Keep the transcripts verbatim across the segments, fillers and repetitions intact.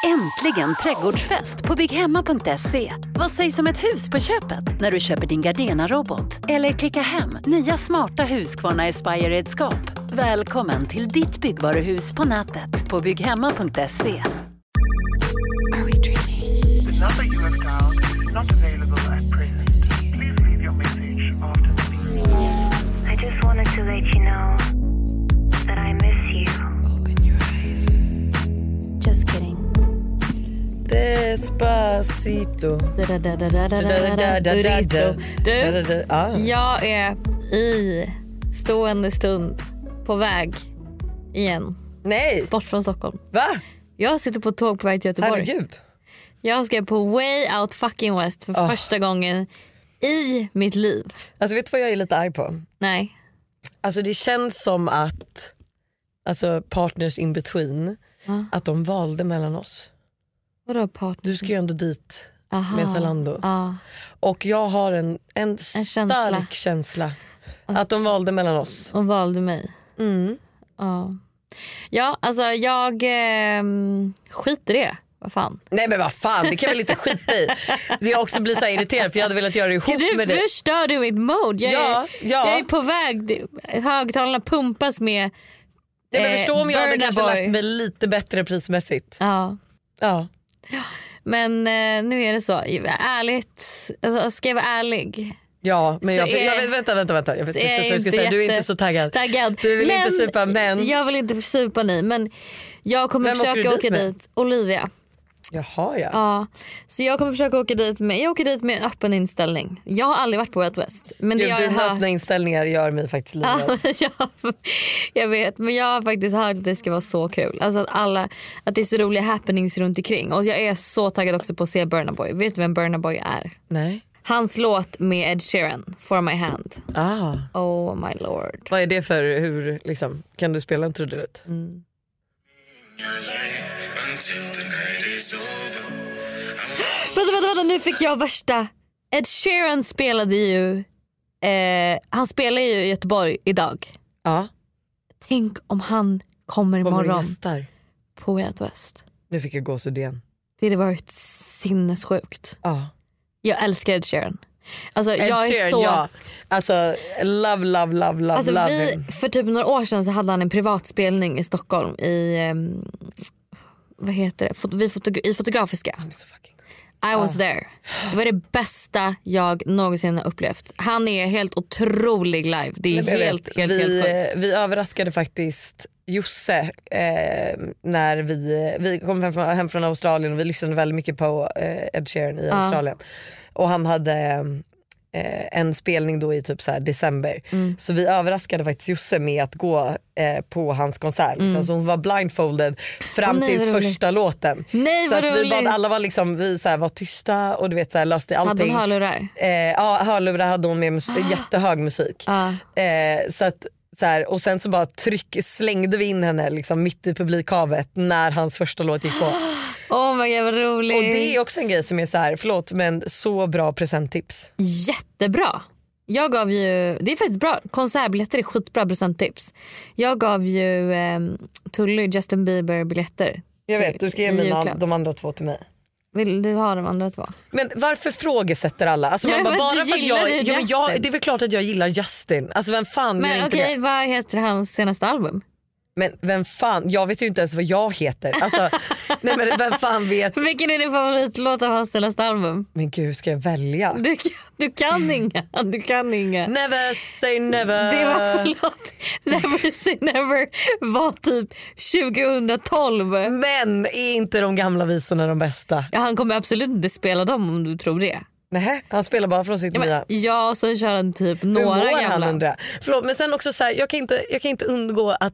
Äntligen trädgårdsfest på bygghemma punkt se. Vad sägs om ett hus på köpet när du köper din Gardena-robot? Eller klicka hem nya smarta Husqvarna Aspire-redskap. Välkommen till ditt byggvaruhus på nätet på bygghemma punkt se. Are we dreaming? The number you have dialed is not available at present. Please leave your message after the beep. I just wanted to let you know that I miss you. Open your eyes. Just kidding. Despacito. Du, jag är i stående stund på väg igen. Nej. Bort från Stockholm. Va? Jag sitter på ett tåg på väg till Göteborg. Herregud. Jag ska på Way Out Fucking West för oh. första gången i mitt liv. Alltså vet du vad jag är lite arg på? Nej. Alltså det känns som att alltså partners in between ah. att de valde mellan oss. Vadå partner? Du ska ju ändå dit. Aha. Med Zalando. Ah. Och jag har en, en, en stark känsla, känsla att, att de valde mellan oss. Och valde mig. Mm. Ah. Ja, alltså jag eh, skiter i det. Vad fan? Nej men vad fan, det kan väl inte skita i. Jag också blir så irriterad för jag hade velat göra det ihop du med det. Förstör du mitt mode? Jag, ja, är, ja. jag är på väg. Högtalarna pumpas med Nej, men förstå om jag hade kanske Boy. lagt mig lite bättre prismässigt. Ja. Ja. Men eh, nu är det så. Ärligt. Alltså, ska jag vara ärlig? Ja, men jag, är, jag vet, vänta, vänta, vänta. Jag vet inte så jag ska säga. Jätte, du är inte så taggad. taggad. Du vill men, inte supa, men... Jag vill inte supa ni, men jag kommer Vem försöka åker åka dit, dit. Olivia. Jaha, ja. Ja. Så jag kommer försöka åka dit med, jag åker dit med en öppen inställning. Jag har aldrig varit på Way Out West. Men det Jo, jag har dina hört... öppna inställningar gör mig faktiskt livrädd. Ja, jag vet, men jag har faktiskt hört att det ska vara så kul. Alltså att alla, att det är så roliga happenings runt omkring. Och jag är så taggad också på att se Burna Boy. Vet du vem Burna Boy är? Nej. Hans låt med Ed Sheeran, For My Hand. Ah. Oh my lord. Vad är det för, hur liksom, kan du spela en trudelutt? Mm. Vänta, vänta, vänta, nu fick jag värsta. Ed Sheeran spelade ju eh, han spelar ju i Göteborg idag. Ja. Tänk om han kommer imorgon gästar på Way Out West. Nu fick jag gåshud igen. Det hade varit sinnessjukt. Ja. Jag älskar Ed Sheeran. Alltså, Ed jag är Sheeran, så... ja. Alltså, love, love, love, love, alltså, love vi, him. för typ några år sedan så hade han en privatspelning i Stockholm i um, vad heter det? Fot- vi fotogra- i Fotografiska. Så fucking... I was ah. there. Det var det bästa jag någonsin har upplevt. Han är helt otrolig live. Det är helt, helt, helt, vi, helt sjukt. vi överraskade faktiskt Josse eh, när vi, vi kom hem från, hem från Australien och vi lyssnade väldigt mycket på eh, Ed Sheeran i ah. Australien. Och han hade eh, en spelning då i typ så här december. Mm. Så vi överraskade faktiskt Josse med att gå eh, på hans konsert. Mm. Liksom. Så hon var blindfolded fram oh, nej, till första låten. Nej, så vad att vi roligt. bad, alla var liksom, vi så här, var tysta och du vet så här, löste allting. Hade hon hörlurar? Eh, ja, hörlurar hade hon med mus- ah. jättehög musik. Ah. Eh, så att så här, och sen så bara tryck, slängde vi in henne liksom mitt i publikhavet när hans första låt gick på. Oh my god, vad roligt. Och det är också en grej som är så här, förlåt men så bra presenttips. Jättebra. Jag gav ju, det är faktiskt bra, konsertbiljetter är skitbra presenttips. Jag gav ju eh, Tully Justin Bieber biljetter. Jag vet, du ska ge mina, de andra två till mig. Vill du ha de andra två? Men varför frågesätter alla? Alltså man bara, bara för att jag, ja, men jag, det är väl klart att jag gillar Justin. Alltså vem fan men gör okej, inte det? Vad heter hans senaste album? Men vem fan, jag vet ju inte ens vad jag heter. Alltså, nej men vem fan vet. Vilken är din favoritlåt av hans senaste album? Men gud, hur ska jag välja? Du, du kan inga, du kan inga. Never say never. Det var förlåt. Never say never var typ tjugohundratolv. Men är inte de gamla visorna de bästa? Ja, han kommer absolut inte spela dem om du tror det. Nej, han spelar bara från sitt ja, nya. Ja, så kör han typ några gamla. Han Förlåt, men sen också så här, jag kan inte jag kan inte undgå att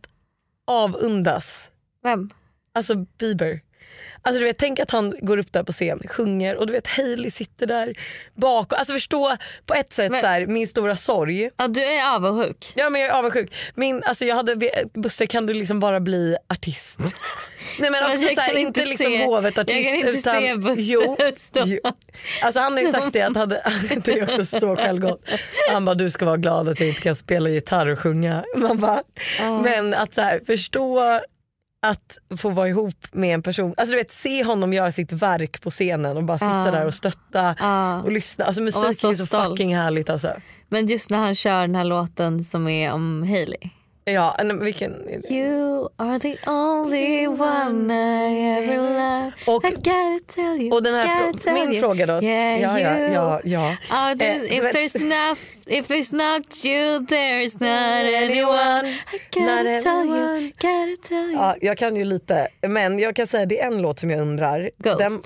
avundas. Vem? Alltså Bieber. Alltså du vet, tänk att han går upp där på scen, sjunger och du vet Hailey sitter där bak. Alltså förstå på ett sätt men, så här, min stora sorg. Ja, du är avundsjuk. Ja, men jag är avundsjuk. Min, alltså jag hade, Buster, kan du liksom bara bli artist? Nej men också så här, inte, inte liksom se, hovetartist. Jag kan inte utan, se Buster. Jo, jo. Alltså han har ju sagt det att hade, det är också så självgott. Han bara, du ska vara glad att jag inte kan spela gitarr och sjunga. Man bara, uh. Men att så här, förstå att få vara ihop med en person, alltså du vet, se honom göra sitt verk på scenen och bara sitta Ah. där och stötta Ah. och lyssna, alltså musik Och så är så stolt. fucking härligt alltså. Men just när han kör den här låten som är om Hailey. Ja, en, vilken är det? You are the only one I ever loved. Och- I gotta tell you, och den här gotta frå- tell min you. fråga då. Yeah, Ja, ja, you ja, ja. are the, Eh, if vet- there's not if there's not you, there's not anyone. I gotta Not tell anyone. you, gotta tell you. Ja, jag kan ju lite, men jag kan säga det är en låt som jag undrar. Ghost. Den,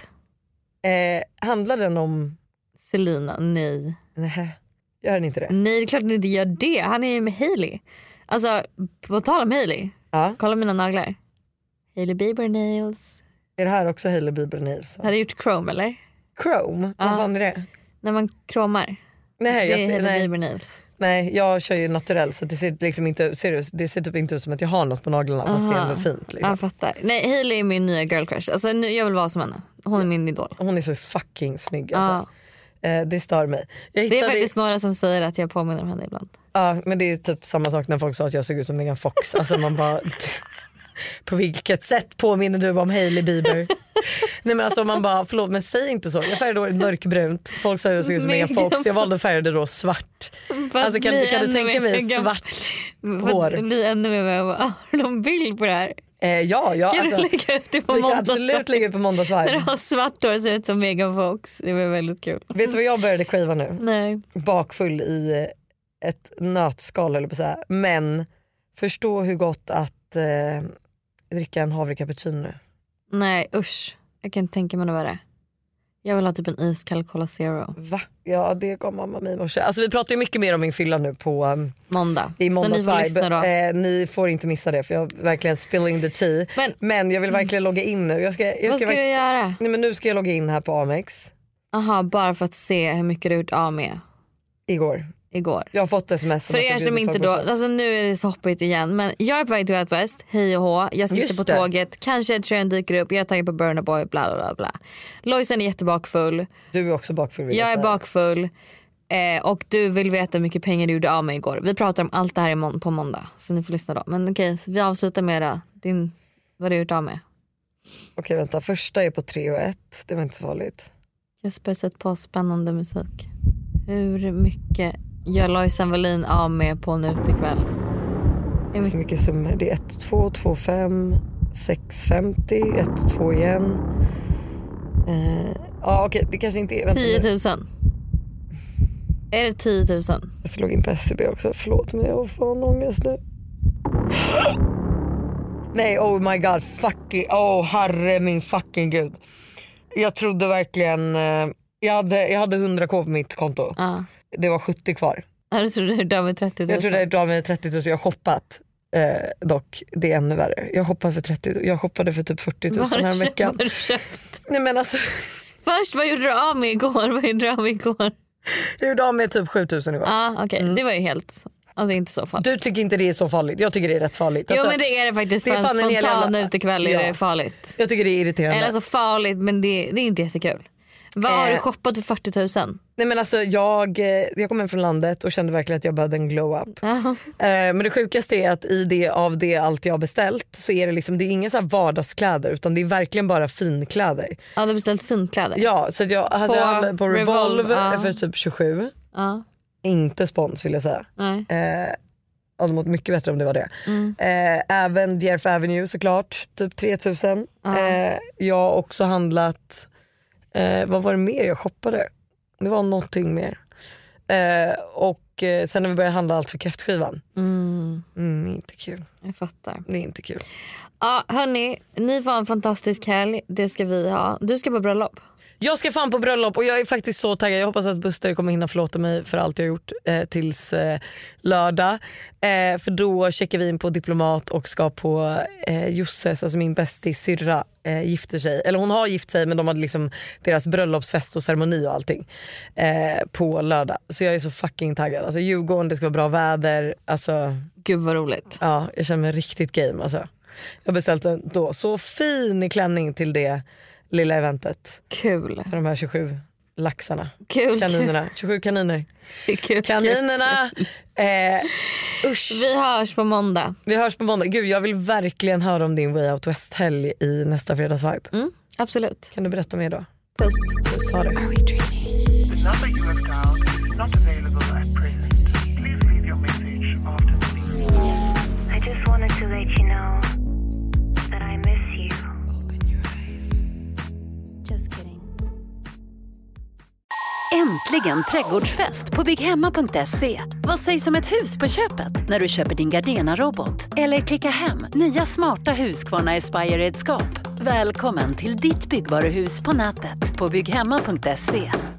eh, handlar den om, Selena, nej. nej, gör den inte det? Nej, det är klart den inte gör det. Han är ju med Hailey. Alltså, på tal om Hailey. Ja. Kolla mina naglar. Hailey Bieber nails. Är det här också Hailey Bieber Nails? Har du gjort chrome eller? Chrome? Ja. Vad fan är det? När man kromar. Nej, Det jag, är ser, Hailey nej, Bieber nails. nej, jag kör ju naturell så det ser liksom inte, ser du, det ser typ inte ut som att jag har något på naglarna fast det är ändå fint liksom. Jag fattar. Nej, Hailey är min nya girl crush. Alltså, nu, jag vill vara som henne. Hon är min idol. Hon är så fucking snygg Ja. alltså. Eh, det stör mig. Jag Det är hittade, faktiskt några som säger att jag påminner om henne ibland. ja, men det är typ samma sak när folk sa att jag såg ut som Megan Fox. Alltså man bara, på vilket sätt påminner du om Hailey Bieber? Nej men alltså man bara, förlåt men säg inte så. Jag färgade då mörkbrun. Folk sa att jag såg ut som Megan Fox. Jag valde att färga det då svart. Alltså kan, kan du tänka mig svart hår? Det blir ännu mer med. Har du någon bild på det här? Eh, ja, ja. Kan Alltså, du lägga ut det på vi kan måndag? absolut lägga ut på När måndagsvarv. du har svart hår och ser ut som Megan Fox. Det var väldigt kul. Vet du vad jag började crava nu? Nej. Bakfull i ett nötskal eller på så här. Men förstå hur gott att eh, dricka en havrecappuccino. Nej, usch. Jag kan inte tänka mig något värre. Jag vill ha typ en iskall Cola Zero. Va? Ja, det gav mamma mig i morse. Alltså vi pratar ju mycket mer om min fylla nu på um, Måndag. i Så ni får lyssna då. måndagsvibe. Eh, ni får inte missa det för jag är verkligen spilling the tea. Men- Men jag vill verkligen logga in nu. Jag ska, jag Vad ska faktiskt- du göra? Nej, men nu ska jag logga in här på Amex. Aha, bara för att se hur mycket du gjort av med Igår. igår. Jag har fått sms. För er som inte då, alltså nu är det så hoppigt igen, men jag är på väg till Way Out West, hej och hå, jag sitter Just på det. tåget, kanske ett trend dyker upp, jag är taggad på Burna Boy, bla bla bla. Lojsan är jättebakfull, Du är också bakfull. vill jag är säga. bakfull eh, och du vill veta hur mycket pengar du gjorde av mig igår. Vi pratar om allt det här imorgon, på måndag, så ni får lyssna då. Men okej, så vi avslutar med det. Din, vad du gjort av med. Okej vänta, första är på tre och ett. Det var inte så farligt. Jesper, sätt på spännande musik. Hur mycket gör Lojsan Wallin av med på en utekväll? Det är så mycket summor. Det är ett, två, två, fem, sex, femtio, ett, två igen. Eh, ja okej, det kanske inte är. Vänta, tio nu. tusen. Är det tio tusen? Jag ska logga in på S C B också. Förlåt mig, jag får en ångest nu. Nej, oh my god, fucking, oh herre min fucking gud. Jag trodde verkligen, eh, jag hade, jag hade hundra k på mitt konto. Ja. Det var sjuttio kvar. Ja, du trodde du dömde trettio tusen? Jag trodde jag gav mig trettio tusen, jag har shoppat. Eh, dock, det är ännu värre. Jag shoppade för trettio, jag shoppade för typ fyrtio Vad har tusen du här köpt? veckan. Vad har du köpt? Nej men alltså, Först, vad gjorde du av med igår? Vad gjorde du av med igår? jag gjorde av med typ sju tusen igår. Ja, okej. Det var ju helt, alltså inte så farligt. Du tycker inte det är så farligt, jag tycker det är rätt farligt. Jo Alltså, men det är det faktiskt, det är för en fan en hel spontan jävla- utekväll är Ja. det farligt. Jag tycker det är irriterande. Eller alltså farligt, men det, det är inte jättekul. Vad har Eh. du shoppat för fyrtio tusen? Nej men alltså jag, eh, jag kom hem från landet och kände verkligen att jag behövde en glow up. Ja. Eh, men det sjukaste är att i det, av det allt jag har beställt så är det liksom, det är inga så här vardagskläder utan det är verkligen bara finkläder. Ja, du har beställt finkläder. Ja, så att jag hade På på, handlat på Revolve, Revolve, ja. för typ tjugosju. Ja. Inte spons vill jag säga. Nej. Eh, hade mått mycket bättre om det var det. Mm. Eh, även D F Avenue såklart, typ tre tusen. Ja. Eh, jag har också handlat, eh, vad var det mer jag shoppade? Det var någonting mer. Eh, och eh, sen när vi började handla allt för kräftskivan. Mm, Mm, inte kul. jag fattar. Det är inte kul. Ja hörni, ni får en fantastisk helg. Det ska vi ha. Du ska på bröllop. Jag ska fan på bröllop och jag är faktiskt så taggad. Jag hoppas att Buster kommer hinna förlåta mig för allt jag har gjort eh, tills eh, lördag. Eh, för då checkar vi in på Diplomat och ska på eh, Josses, alltså min bästis syrra, eh, gifter sig. Eller hon har gift sig men de hade liksom deras bröllopsfest och ceremoni och allting eh, på lördag. Så jag är så fucking taggad. Alltså Djurgården, det ska vara bra väder. Alltså, Gud vad roligt. ja, jag känner mig riktigt game alltså. Jag har beställt en då så fin klänning till det lilla eventet. Kul. För de här tjugosju laxarna. Kul. Kaninerna. tjugosju kaniner. Kul. Kaninerna. Eh, usch. Vi hörs på måndag. Vi hörs på måndag. Gud, jag vill verkligen höra om din Way Out West-helg i nästa fredagsvibe. Mm, absolut. Kan du berätta mer då? Puss. Puss, ha det. Are we dreaming? The number you have dialed is not available at present. Please leave your message after the beep. I just wanted to let you know that I miss you. Open your eyes. Just kidding. Äntligen trädgårdsfest på bygghemma punkt se. Vad sägs om ett hus på köpet när du köper din Gardena-robot? Eller klicka hem nya smarta Husqvarna Aspire-redskap. Välkommen till ditt byggvaruhus på nätet på bygghemma punkt se.